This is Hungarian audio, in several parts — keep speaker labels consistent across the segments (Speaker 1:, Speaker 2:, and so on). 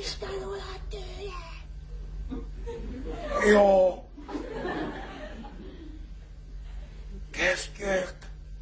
Speaker 1: is tanulhat tőle.
Speaker 2: Jó. Kezdjük.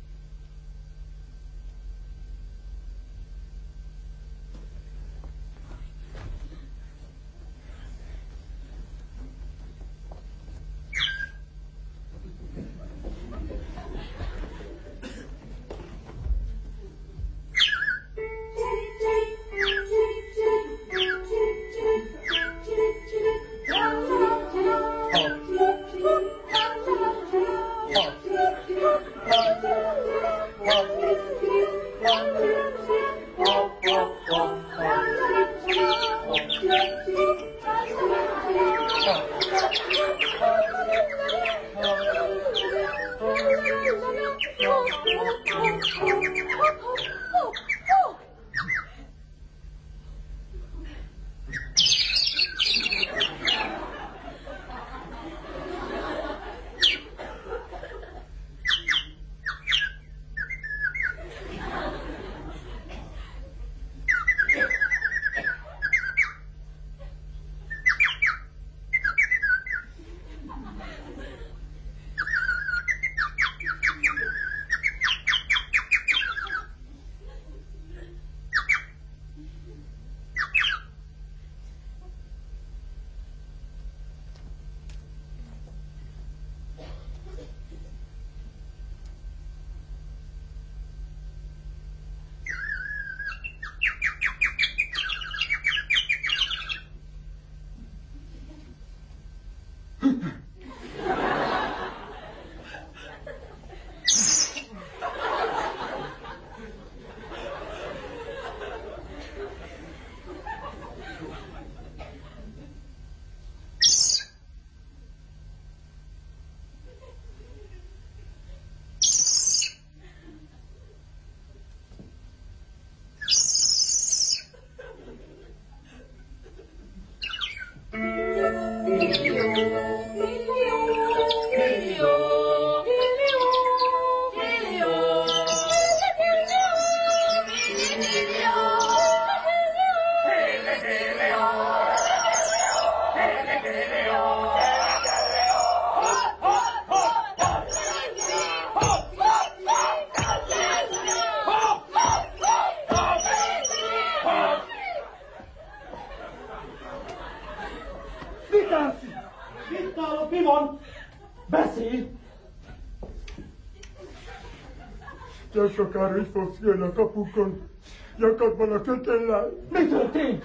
Speaker 3: De sokára is fogsz jönni a kapukon, nyakadban a kötéllel.
Speaker 4: Mi történt?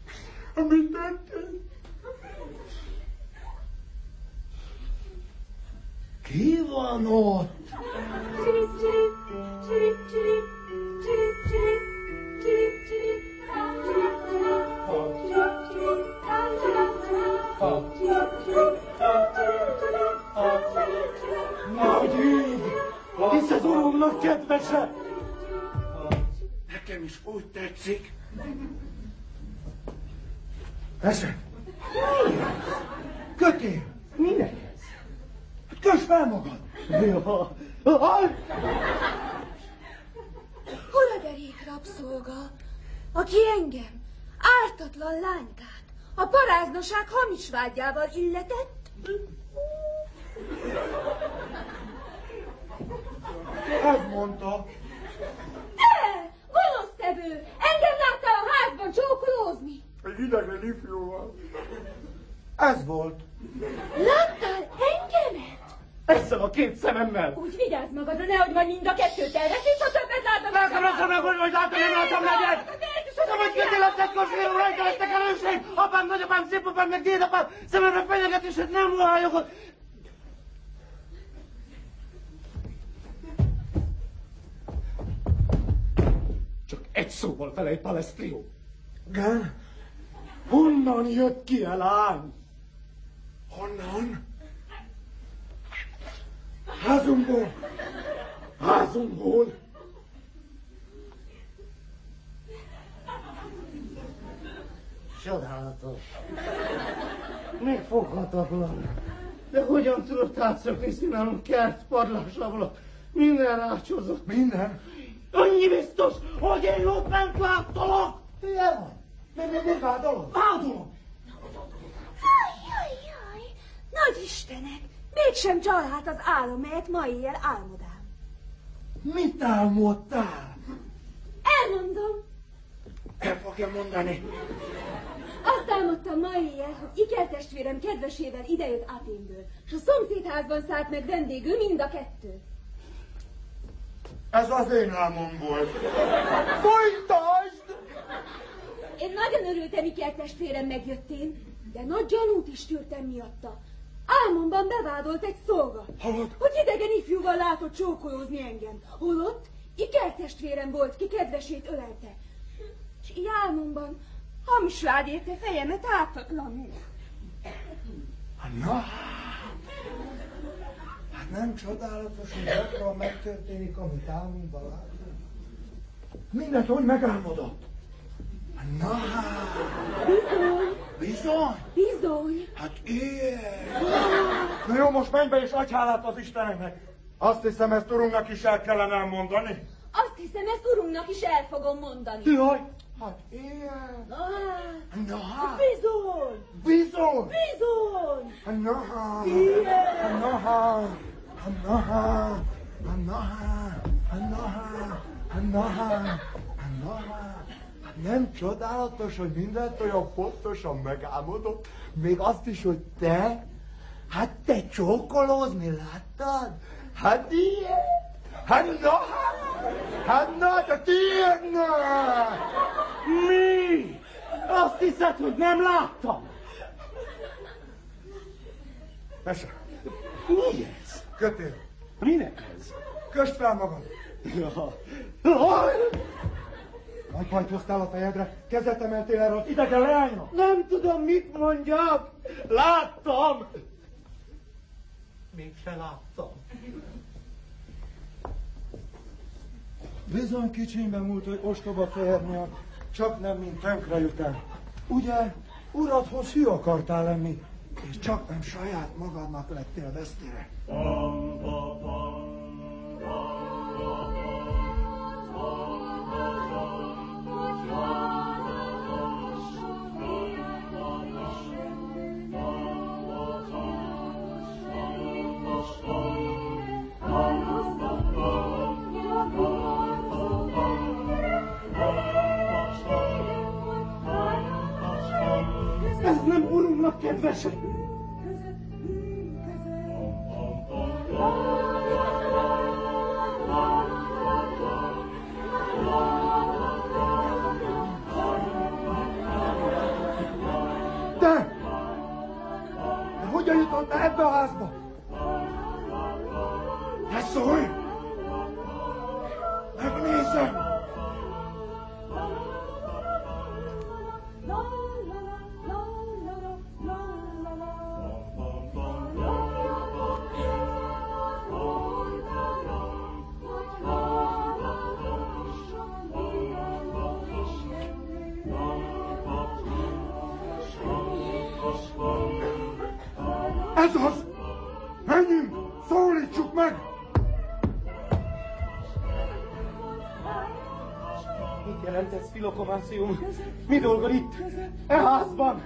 Speaker 3: Mi történt?
Speaker 4: Ki van ott?
Speaker 3: Nagy ég! Hisz az urunknak kedvese!
Speaker 2: Nekem is úgy tetszik.
Speaker 3: Eset!
Speaker 4: Kötél! Minek ez?
Speaker 3: Kösd fel magad!
Speaker 4: Jó.
Speaker 1: Hol a derék rabszolga, aki engem, ártatlan lánykát, a paráznaság hamis vágyával illetett?
Speaker 3: Ez mondta.
Speaker 1: Te, gonosztevő, engem láttál a házban csókolózni?
Speaker 3: Egy idegen ifjúval. Ez volt.
Speaker 1: Láttál engemet?
Speaker 4: Ezzel a két szememmel!
Speaker 1: Úgy vigyázz magadra, nehogy majd mind a kettőt elvesz, és ha többet látom...
Speaker 4: Megkapaszom meg, hogy látom, nem látom legyen! Tudom, hogy kötélet tetkos vérú rajta lettek előség! Apám, nagyapám, szépapám, meg dédapám szememre fenyegetés, hogy nem mohajogot! Csak egy szóval vele egy Palestrio.
Speaker 3: Igen?
Speaker 4: Honnan jött ki a lány?
Speaker 3: Honnan? Házunkból.
Speaker 4: Házunkból? Csodálatos. Megfoghatatlan. De hogyan tudott átszökni színálunk kert, padlás, ablak? Minden rácsozott.
Speaker 3: Minden?
Speaker 4: Annyi biztos, hogy én jobbent láttalak.
Speaker 3: Hülye vagy?
Speaker 4: Miért vádolod? Vádolom!
Speaker 2: Jaj, nagy Istenek, mégsem csalhat az álom, melyet ma éjjel álmodám.
Speaker 4: Mit álmodtál?
Speaker 2: Elmondom.
Speaker 4: El fogja mondani.
Speaker 2: Azt álmodtam ma éjjel, hogy ikertestvérem kedvesével idejött Athénből, s a szomszédházban szállt meg vendégül mind a kettő.
Speaker 3: Ez az én álmom volt. Folytasd!
Speaker 2: Én nagyon örültem ikertestvérem megjöttén, de nagy gyanút is tűrtem miatta. Álmomban bevádolt egy szolga, hogy idegen ifjúval látott csókolózni engem, holott ikertestvérem volt, ki kedvesét ölelte. És így álmomban hamis vád érte fejemet ártatlanul.
Speaker 4: Na, hát nem csodálatos, hogy gyakran megtörténik, amit álmunkban látunk. Mindent, hogy megálmodott. Na,
Speaker 2: Bizony,
Speaker 4: bizony?
Speaker 2: bizony.
Speaker 4: Hát ilyen. Na jó, most menj be és adj hálát az Isteneknek.
Speaker 3: Azt hiszem, ezt urunknak is el kellene elmondani.
Speaker 2: Azt hiszem, ezt urunknak is el fogom mondani.
Speaker 4: Jaj, hát ilyen.
Speaker 2: Na hát,
Speaker 4: Na hát,
Speaker 2: bizony,
Speaker 4: bizony.
Speaker 2: bizony.
Speaker 4: Na hát,
Speaker 2: Igen.
Speaker 4: na hát, na hát, na hát, na hát, na hát, na hát. Nem csodálatos, hogy mindent olyan pontosan megálmodott, még azt is, hogy te, hát te csókolózni láttad? Hát ilyen, hát na, hát na, te ilyen, na! Mi? Azt hiszed, hogy nem láttam?
Speaker 3: Mese,
Speaker 4: Mi ez?
Speaker 3: kötél.
Speaker 4: Minek ez?
Speaker 3: Kösd fel magad.
Speaker 4: Ja. Nagy bajt hoztál a fejedre, kezet emeltél erre az idegen leányra. Nem tudom, mit mondjak. Láttam. Mégse láttam. Bizony kicsimben múlt, hogy ostoba férnia, csak nem mint tönkrejután. Ugye, uradhoz hű akartál lenni, és csak nem saját magadnak lettél vesztére. Ez nem urunknak kedvese! De hogyan jutott ebbe a házba? Ne szólj! Megnézem! Ez az! Menjünk! Szólítsuk meg! Mit jelent ez, Filokomácium? Mi dolgod itt? E házban?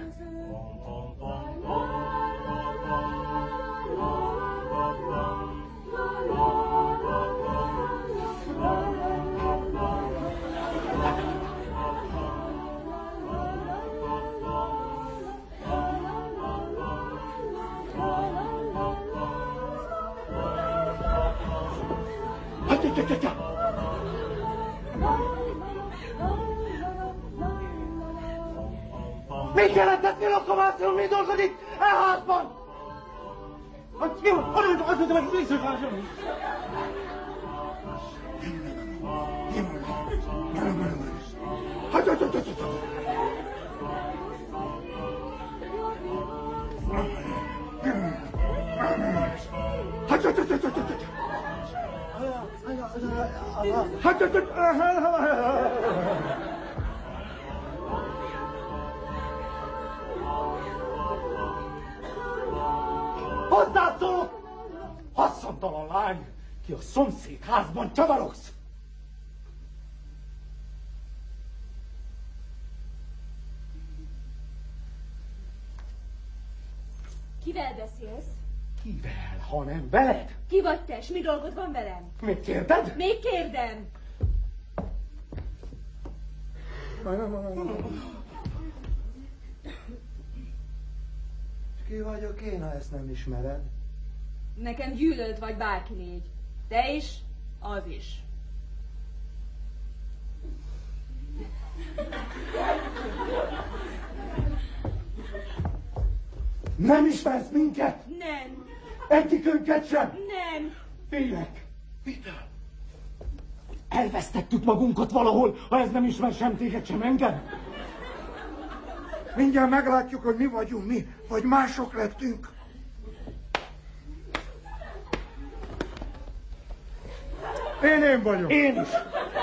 Speaker 4: Mit jelent ez, Filokomácium? Mi dolgod itt? E házban? Jó, azt mondtam, hogy visszakásom. Hozzászólok! Haszontalan lány, ki a szomszéd házban csavarogsz!
Speaker 2: Kivel beszélsz?
Speaker 4: Kivel, ha nem veled?
Speaker 2: Ki vagy te, s mi dolgod van velem?
Speaker 4: Még kérded?
Speaker 2: Még kérdem.
Speaker 4: Ki vagyok én, ha ezt nem ismered?
Speaker 2: Nekem gyűlölt vagy bárki légy. Te is, az is.
Speaker 4: Nem ismersz minket?
Speaker 2: Nem.
Speaker 4: Egyikünket sem?
Speaker 2: Nem.
Speaker 4: Félek. Mitől? Elvesztettük magunkat valahol, ha ez nem ismer sem téged, sem engem. Mindjárt meglátjuk, hogy mi vagyunk mi, vagy mások lettünk. Én vagyok. Én is.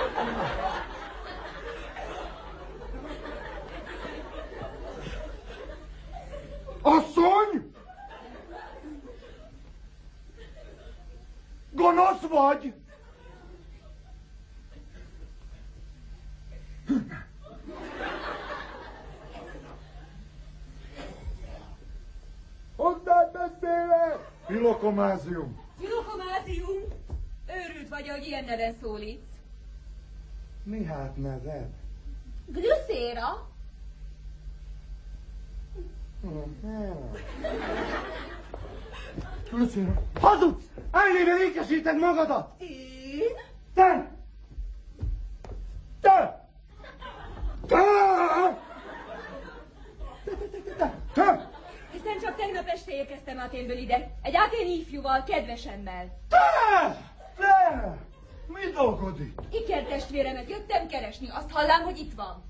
Speaker 4: Asszony! Gonosz vagy? Hozzád beszélek! Filokomázium.
Speaker 2: Filokomázium? Őrült vagy, hogy ilyen neven szólítsz.
Speaker 4: Mi hát neved?
Speaker 2: Glüszéra?
Speaker 4: Glüszéra. Hazudsz! Elnéve ékesíted magadat!
Speaker 2: Én?
Speaker 4: Te! Te! Te! Te!
Speaker 2: Hiszen csak tegnap este érkeztem Athénből ide. Egy aténi ifjúval, kedvesemmel.
Speaker 4: Te! Te! Mi dolgod itt?
Speaker 2: Ikertestvéremet jöttem keresni. Azt hallám, hogy itt van.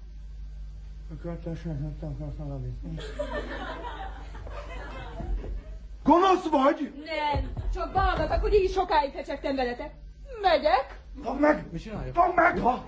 Speaker 4: Gonosz vagy?
Speaker 2: Nem, csak ballgatok, hogy így sokáig fecsegtem veletek. Megyek.
Speaker 4: Fogd meg!
Speaker 5: Mi csinálja?
Speaker 4: Fogd meg!
Speaker 5: Ja.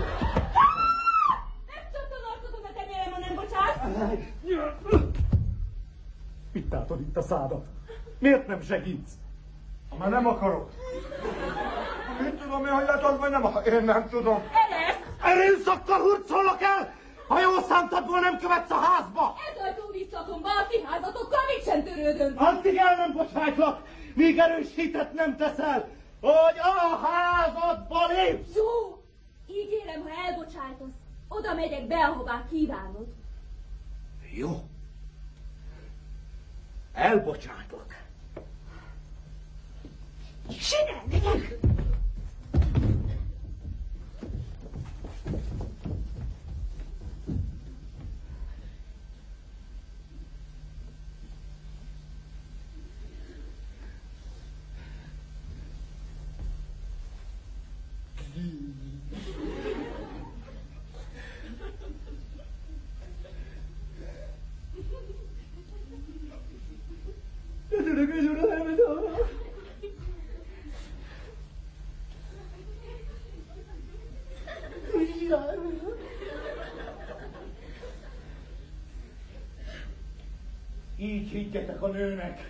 Speaker 2: Nem csattanarkodom a tenyérem, ha nem bocsánsz.
Speaker 4: Mit tátod itt a szádat? Miért nem segítsz? Már nem akarok. Mit tudom én, hogy letad, vagy nem? Én nem tudom.
Speaker 2: Eres!
Speaker 4: Erőszakkal hurcolok el! Ha jól számtadból nem követsz a házba!
Speaker 2: Ez ajtó visszatomba a ti házatokkal mit sem törődöm.
Speaker 4: Addig el nem bocsájtlak, míg erős hitet nem teszel, hogy a házadba lépsz!
Speaker 2: Jó, ígérem, ha elbocsájtasz, oda megyek be, ahová kívánod.
Speaker 4: Jó. Elbocsájtlak.
Speaker 2: Sinel, megyek!
Speaker 4: Így higgyetek a nőnek.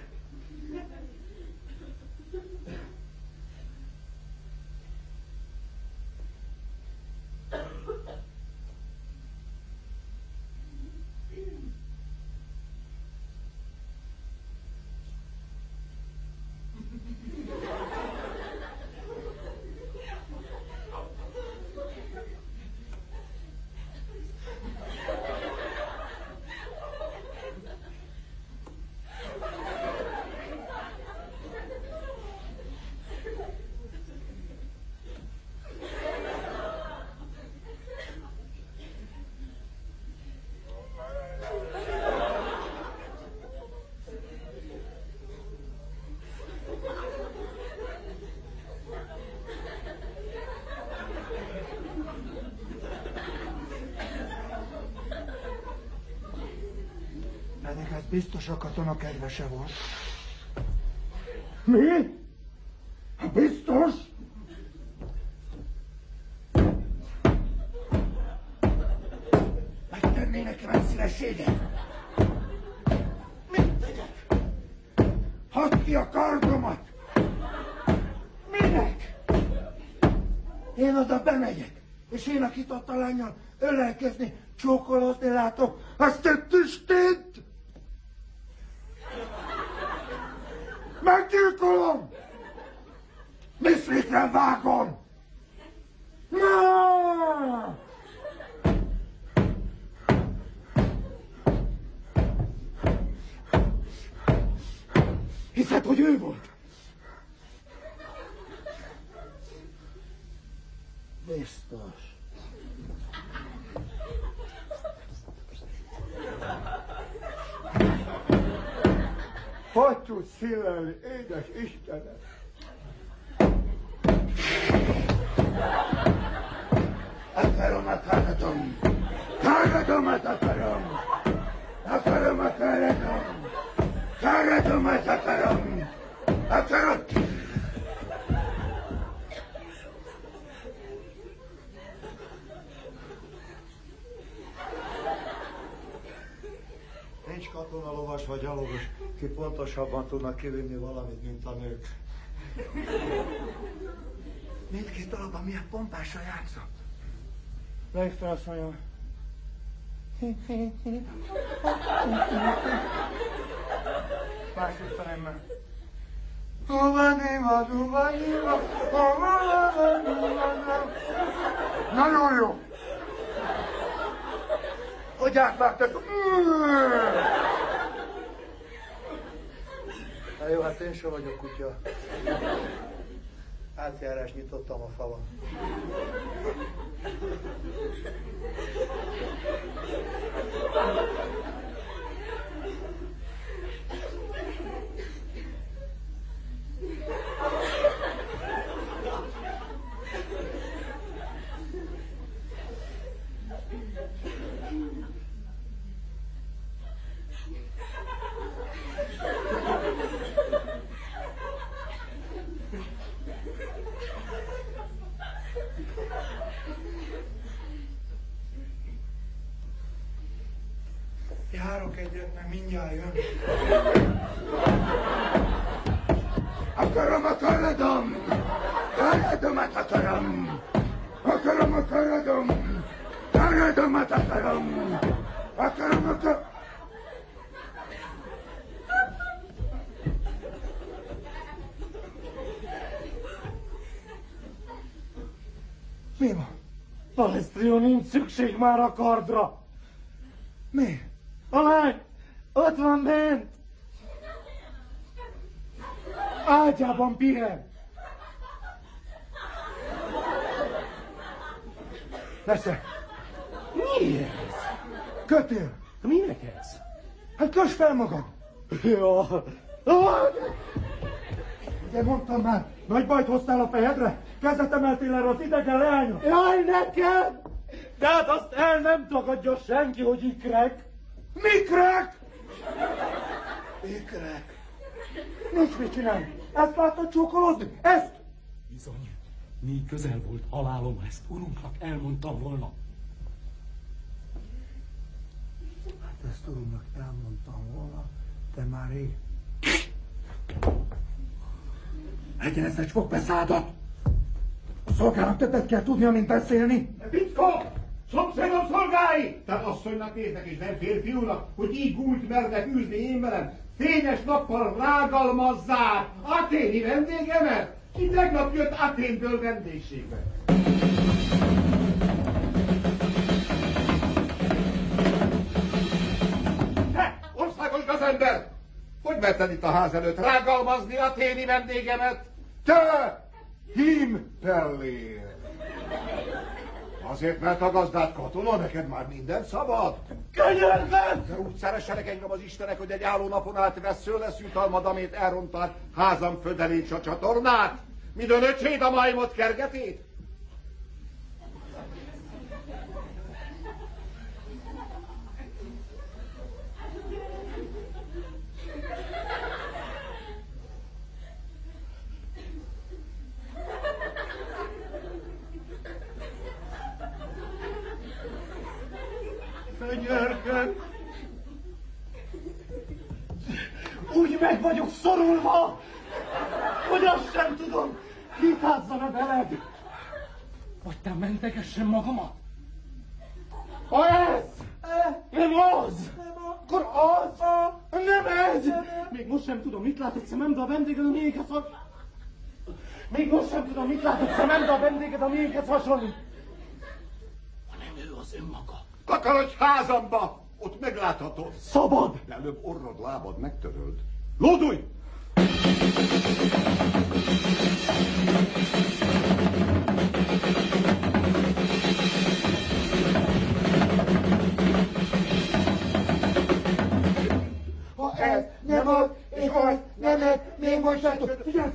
Speaker 4: Pedig ez biztos a katona kedvese volt. Mi? Biztos? Megtenné nekem egy szívességet? Mit tegyek? Hadd ki a kardomat! Minek? Én oda bemegyek, és én, akit ott a lánnyal ölelkezni, csókolózni látok, azt egy tüstént! Meggyilkolom! Miszlikre vágom! Na! Hiszed, hogy ő volt? Biztos. Hogy tudsz szillelni, édes Istenem? Akarom, akaratom! Karatomat akarom! Akarom, akaratom! Karatomat akarom! Akarom! Nincs katona, lovas vagy gyalogos, ki pontosabban tudnak kivinni valamit, mint a nők. Mindkét dalban milyen pompással játszott. Lejj fel, asszonyom. Másik felemmel. Nagyon jó. Hogy átvágtak? Na jó, hát én sem vagyok kutya. Átjárás nyitottam a falon. Járok egyet, meg mindjárt jön. Akarom, akaradom! Karadomat akarom! Akarom, akaradom! Karadomat akarom! Akarom, akarom! Mi van? Balesztrió, nincs szükség már a kardra! Mi? A lány! Ott van bent! Ágyában pihen! Persze!
Speaker 3: Mi ez?
Speaker 4: Kötél!
Speaker 3: Minek ez?
Speaker 4: Hát kösd fel magad!
Speaker 3: Ja.
Speaker 4: Ugye mondtam már, nagy bajt hoztál a fejedre? Kezet emeltél erre az idegen leányra?
Speaker 3: Jaj, nekem! De hát azt el nem tagadja senki, hogy ikrek.
Speaker 4: Mikrek? Ikrek. Nincs mit csinálni. Ezt láttad csókolózni? Ezt?
Speaker 3: Bizony, mi közel volt halálom, ha ezt urunknak elmondtam volna.
Speaker 4: Hát ezt urunknak elmondtam volna, de már rég. Egyenezett fogbeszádat! A szolgának többet kell tudnia, mint beszélni.
Speaker 5: Pickó! Szomszédom szolgái! Tehát asszonynak néznek és nem férfiúnak, hogy így gúnyt mernek űzni én velem. Fényes nappal rágalmazzák aténi vendégemet, ki tegnap jött Aténből vendégségbe. Te, országos gazember! Hogy merted itt a ház előtt rágalmazni aténi vendégemet?
Speaker 4: Te! Himpellér!
Speaker 5: Azért, mert a gazdát katona, neked már minden szabad?
Speaker 3: Könyörgöm!
Speaker 5: De úgy szeressenek engem az Istenek, hogy egy álló napon át vesző lesz jutalmadamét elrontált házam födelét a csatornát? Midőn öcséd a majmot kergetét?
Speaker 3: Könyörgöm! Úgy meg vagyok szorulva, hogy azt sem tudom, vitázzon-e veled. Vagy te mentegessen magamat? Ha ez nem az, akkor az,
Speaker 4: Nem ez!
Speaker 6: Még most sem tudom, mit látott szemem, de a vendéged a miénkhez hasonlít. Még most sem tudom, mit látott szemem, de a vendéged a miénkhez hasonlít. Hanem ő az önmaga.
Speaker 5: Takarodj házamba! Ott megláthatod.
Speaker 6: Szabad!
Speaker 5: De előbb orrod, lábad megtöröld. Lódulj!
Speaker 4: Ha ez nem az, és az nem ez, még most sem tudom. Figyelj!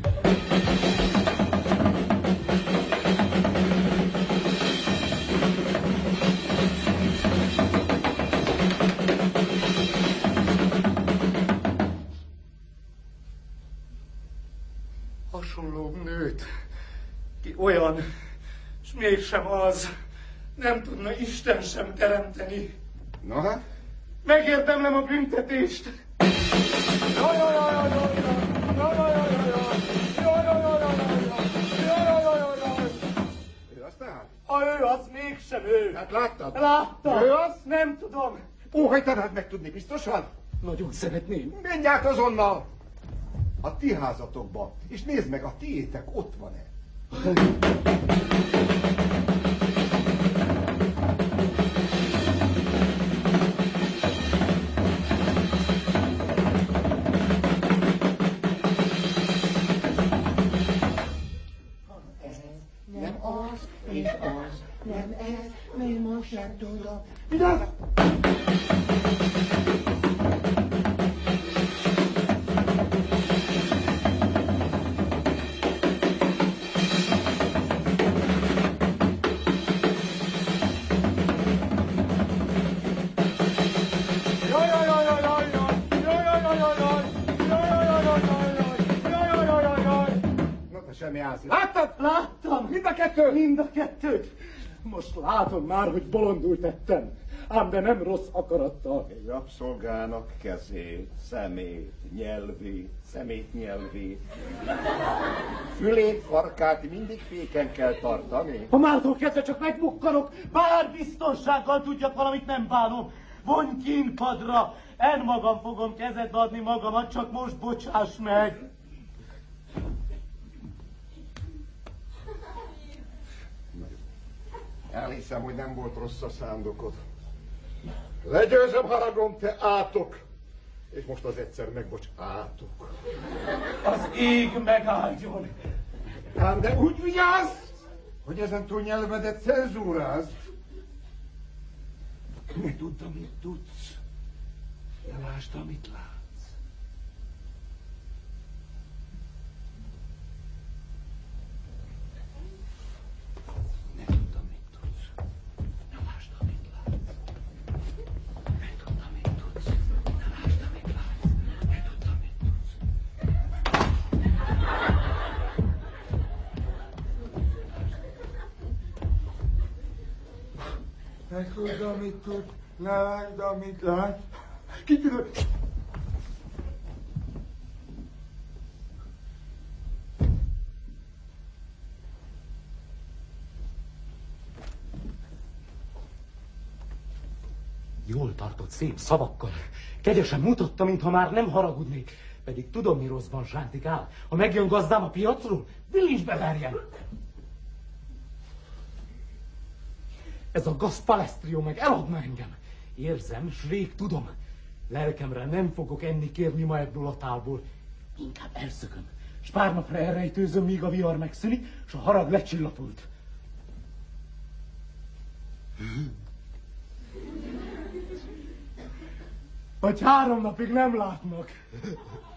Speaker 6: Hasonlóbb nőt, ki olyan, s mégsem az, nem tudna Isten sem teremteni.
Speaker 5: Na hát?
Speaker 6: Megérdemlem a büntetést.
Speaker 5: Ő az tehát?
Speaker 6: Ő az mégsem ő.
Speaker 5: Hát láttad?
Speaker 6: Láttam.
Speaker 5: Ő az?
Speaker 6: Nem tudom.
Speaker 5: Óhajtanád megtudni biztosan?
Speaker 6: Nagyon szeretném.
Speaker 5: Menj át azonnal! A ti házatokba, és nézd meg, a tiétek ott van-e.
Speaker 4: Nem az, és az, nem ez, még most sem tudom. Vigyázz!
Speaker 5: Semmi állsz. Láttad?
Speaker 6: Láttam.
Speaker 5: Mind a kettő?
Speaker 6: Mind a kettőt. Most látod már, hogy bolondul tettem. Ám de nem rossz akarattal.
Speaker 5: Egy rabszolgának kezét, szemét, nyelvét, szemét nyelvét. Fülét, farkát mindig féken kell tartani.
Speaker 6: Ha mától kezdve csak megbukkanok, bár biztonsággal tudjak valamit, nem bánom. Vonj kínpadra, en magam fogom kezedbe adni magamat, csak most bocsáss meg.
Speaker 5: Elhiszem, hogy nem volt rossz a szándokod. Legyőzöm haragom, te átok! És most az egyszer megbocs, átok.
Speaker 6: Az ég megáldjon.
Speaker 5: Ám de úgy vigyázz, hogy ezentúl nyelvedet cenzúrázd. Ne tudd, amit tudsz. Ne lásd, amit látsz.
Speaker 4: Ne tudd, amit tud, ne lásd, amit lát. Kitűnő!
Speaker 6: Jól tartott szép szavakkal. Kegyesen mutatta, mintha már nem haragudnék. Pedig tudom, mi rosszban sántikál. Ha megjön gazdám a piacról, bilincsbe verjen. Ez a gaz Palestrio meg eladna engem. Érzem, s rég tudom. Lelkemre nem fogok enni kérni ma ebből a tálból. Inkább elszököm, s pár napra elrejtőzöm, míg a vihar megszűnik, s a harag lecsillapult. Vagy 3 napig nem látnak.